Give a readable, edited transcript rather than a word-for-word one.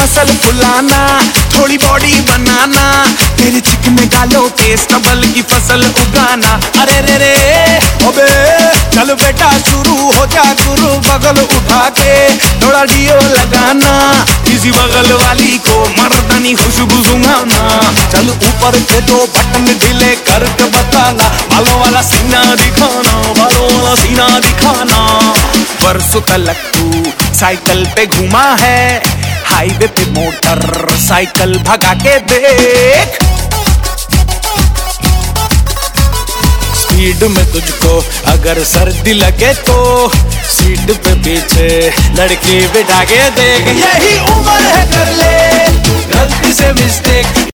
Muscle फुलाना, थोड़ी body बनाना, तेरे चिकने गालों पे स्टबल की फसल उगाना। अरे रे रे अबे चल बेटा शुरू हो जा गुरु, बगल उठा के थोड़ा डियो लगाना, किसी बगल वाली को मर्दानी खुशबू सुंघाना। चल ऊपर के दो बटन ढीले करके बताना, बालों वाला सीना दिखाना, बालों वाला सीना दिखाना। बरसों तक तू साइकिल पे घुमा है, हाईवे पे मोटर साइकिल भगा के देख। स्पीड में तुझको अगर सर्दी लगे तो सीट पे पीछे लड़की बिठा के देख। यही उम्र है कर ले गलती से मिस्टेक।